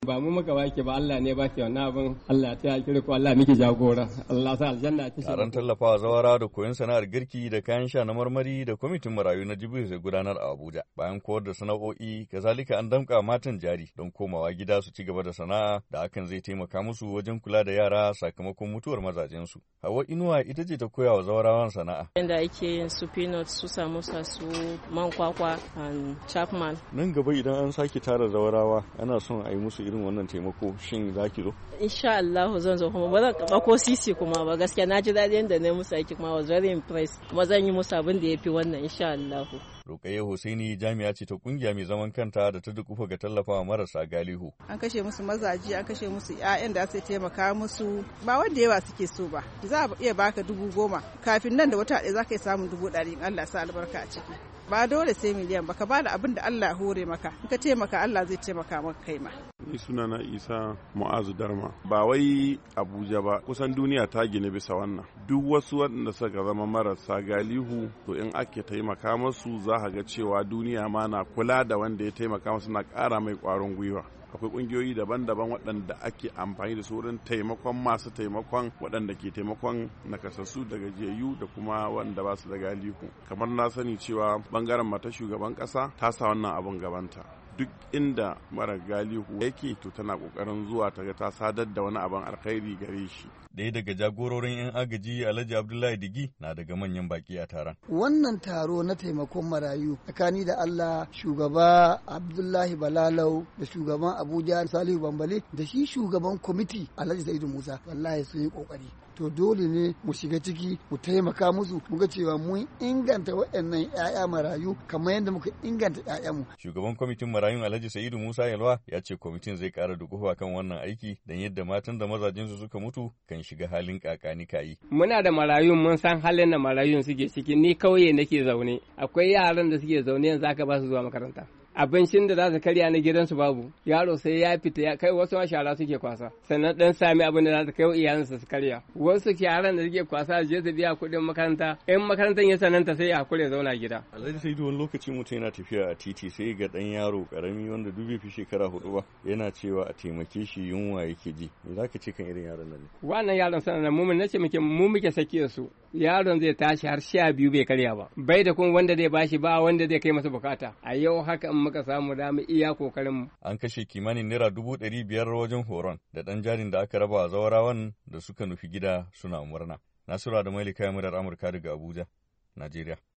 Ba mu muka baki ba, Allah ne baki wannan abin. Allah ta kire ku, Allah miki jagora. Allah sa aljanna ta shi. Taron tallafawa zawara da koyon sana'ar girki da kayan sha na marmari da kwamitin marayu na Jibril zai gudanar a Abuja. Bayan koyar da sana'o'i, kazalika an damƙa matan jari don komawa gida su ci gaba da sana'a da hakan zai taimaka musu wajen kula da yara sakamakon mutuwar mazajensu. Hauwa Inuwa ita ce ta koya wa zawarawan sana'a. Yanda ake yin su peanut, su samosa, su man kwakwa and chapman. Nan gaba idan an sake tara zawarawa ana son a yi musu irin wannan taimako, shin za ki zo? Insha Allah zan zo, kuma ba zan karɓa ko sisi kuma ba, gaskiya na ji daɗi yadda na musu aiki, kuma was very impressed, kuma zan yi musu abin da ya fi wannan insha Allah. Rukayya Hussaini jami'a ce ta kungiya mai zaman kanta da ta dukufa ga tallafawa marasa galihu. An kashe musu mazaji, an kashe musu 'ya'yan da su taimaka musu, ba wanda yawa suke so ba. Za a iya baka 10,000 kafin nan da wata ɗaya za ka yi samun 100,000 in Allah sa albarka a ciki. Ba dole sai miliyan ba, ka ba da abin da Allah hore maka. In ka taimaka Allah zai taimaka maka kai ma. Ni sunana Isa Mu'azu Darma. Ba wai Abuja ba, kusan duniya ta gina bisa wannan. Duk wasu waɗanda suka zama marasa galihu, to in ake taimaka masu za ka ga cewa duniya ma na kula da wanda ya taimaka masu, na ƙara mai ƙwarin gwiwa. Akwai ƙungiyoyi daban-daban waɗanda ake amfani da su wurin taimakon masu taimakon waɗanda ke taimakon nakasassu da gajiyayyu da kuma wanda ba su da galihu. Kamar na sani cewa ɓangaren mata shugaban ƙasa ta sa wannan abun gabanta. Duk inda mara galihu yake to tana kokarin zuwa ta ga ta sadar da wani abin alkhairi gare shi. Ɗaya daga jagororin 'yan agaji Alhaji Abdullahi Digi na daga manyan baki a taron. Wannan taro na taimakon marayu tsakani da Allah, shugaba Abdullahi Balalau da shugaban Abuja Salihu Bambale da shi shugaban kwamiti Alhaji Sa'idu Musa wallahi sun yi kokari. To dole ne mu shiga ciki mu taimaka musu, mu ga cewa mun inganta waɗannan 'ya'ya marayu kamar yadda muka inganta 'ya'yanmu. Shugaban kwamitin marayun Alhaji Sa'idu Musa Yalwa ya ce kwamitin zai ƙara dukufa kan wannan aiki don yadda matan da mazajensu suka mutu kan shiga halin kakani kayi. Muna da marayun, mun san halin da marayun suke ciki. Ni kauye nake zaune, akwai yaran da suke zaune yanzu aka ba su zuwa makaranta. Abincin da za su karya na gidansu babu, yaro sai ya fita ya kai, wasu shara suke kwasa, sannan dan sami abin da za su kai wa iyalinsa su karya. Wasu yaran da suke kwasa je su biya kuɗin makaranta, in makarantar ya sananta sai ya hakura ya zauna gida. Alhaji sai wani lokaci mutum yana tafiya a titi sai ga dan yaro karami wanda dubi fi shekara 4 ba, yana cewa a taimake shi, yunwa yake ji. Me za ka ce kan irin yaron nan ne? Wannan yaron sanan mu nace muke sakiyar su. Yaron zai tashi har 12 bai karya ba, bai da kuma wanda zai bashi, ba wanda zai kai masa bukata. A yau haka in muka samu dama iya kokarin mu. An kashe kimanin naira 500,000 wajen horon da dan jarin da aka raba wa zawarawan da suka nufi gida suna murna. Nasura da Mailika Murar Amurka daga Abuja, Najeriya.